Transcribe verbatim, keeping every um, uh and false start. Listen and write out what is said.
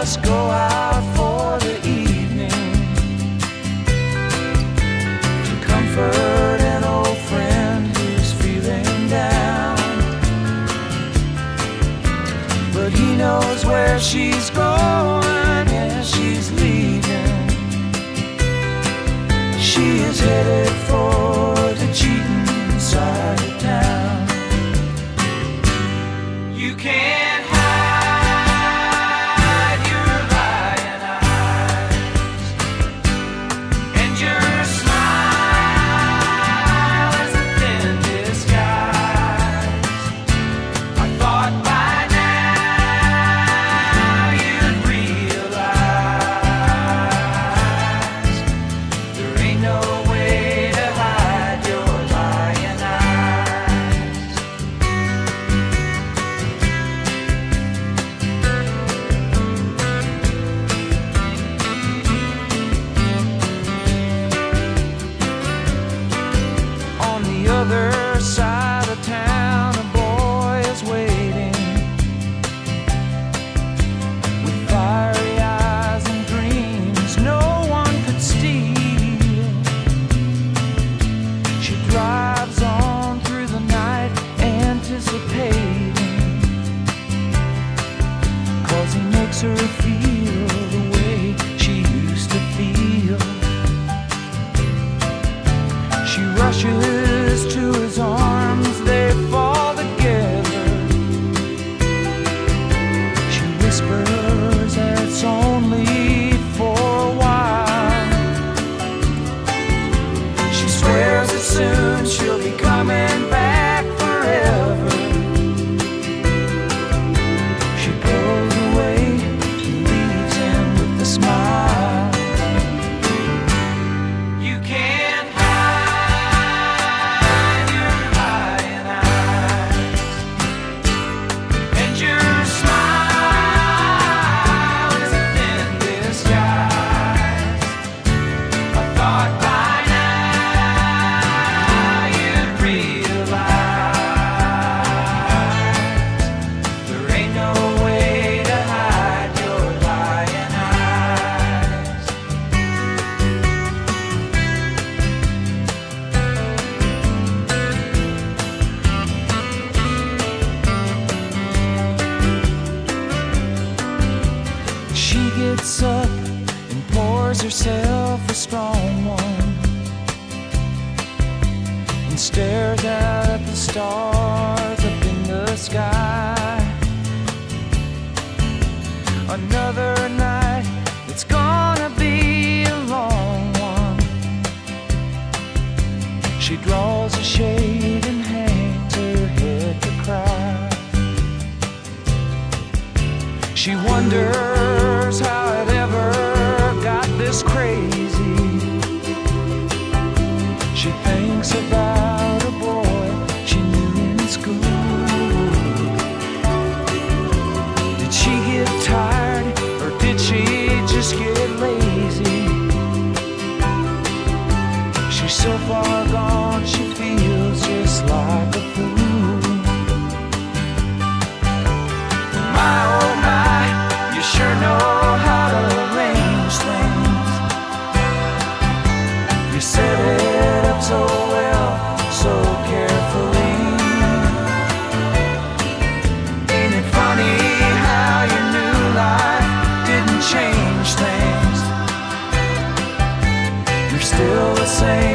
just go out for the evening to comfort an old friend who's feeling down. But he knows where she's going, yeah, she's leaving. She is headed for the cheating side of town. You can't hide your lying eyes, and your smile is a thin disguise. I thought by now you'd realize there ain't no way to hide your lying eyes. On the other side of town, a boy is waiting with fiery eyes and dreams no one could steal. She drives on through the night, anticipating, 'cause he makes her feel the way she used to feel. She rushes to his arms, they fall together. She whispers that it's only for a while. She swears that soon she'll be coming back forever. She pulls away and leaves him with a smile. You can't hide your lying eyes, and your smile is a thin disguise. I thought by now you'd realize there ain't no way to hide your lying eyes. She gets up and pours herself a strong one and stares out at the stars up in the sky. Another night, it's gonna be a long one. She draws a shade and hangs her head to cry. She wonders how it ever got this crazy. She thinks about a boy she knew in school. Did she get tired, or did she just get lazy? She's so far gone, she feels just like a fool. My oh my, you sure know how to arrange things. You set it up so well, so carefully. Ain't it funny how your new life didn't change things? You're still the same